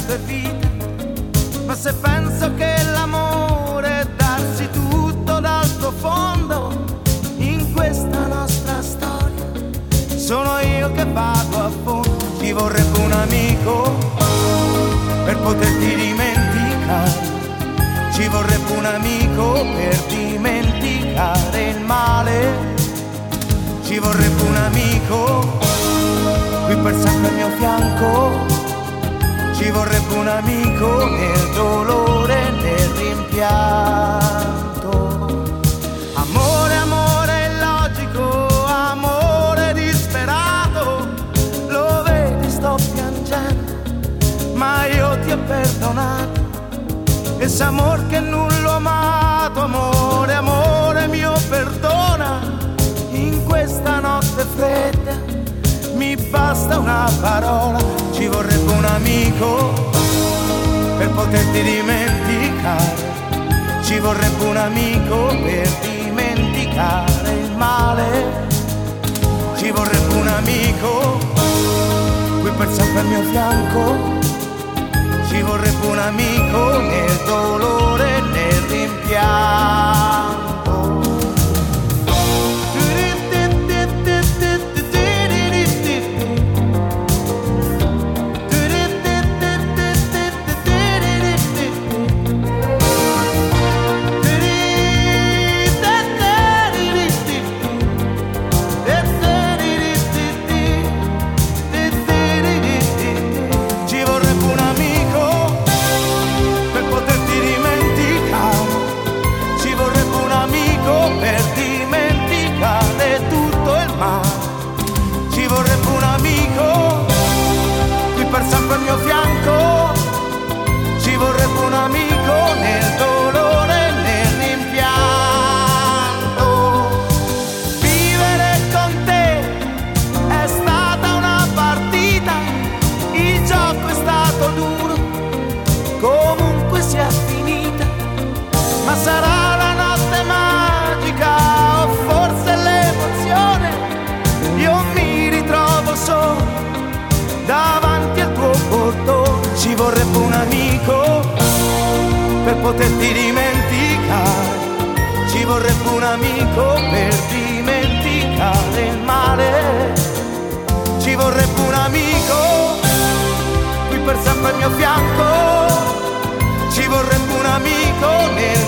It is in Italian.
tempo è vita, ma se penso che l'amore è darsi tutto dal profondo in questa nostra storia, sono io che vado a fondo. Ci vorrebbe un amico per poterti dimenticare, ci vorrebbe un amico per dimenticare il male, ci vorrebbe un amico qui per sempre al mio fianco, ci vorrebbe un amico nel dolore e nel rimpianto. Amore, amore illogico, amore disperato, lo vedi sto piangendo, ma io ti ho perdonato. Ese amor che non l'ho amato, amore, amore mio perdona, in questa notte fredda mi basta una parola. Ci vorrebbe un amico per poterti dimenticare, ci vorrebbe un amico per dimenticare il male, ci vorrebbe un amico qui per sempre al mio fianco, ci vorrebbe un amico nel dolore e nel rimpianto. Per sempre al mio fianco, ci vorrebbe un amico nel dolore e nel rimpianto. Vivere con te è stata una partita, il gioco è stato duro, comunque sia finita, ma sarà la notte magica o forse l'emozione, io mi ritrovo solo davanti al tuo portone. Ci vorrebbe un amico per poterti dimenticare, ci vorrebbe un amico per dimenticare il male, ci vorrebbe un amico qui per sempre al mio fianco, ci vorrebbe un amico nel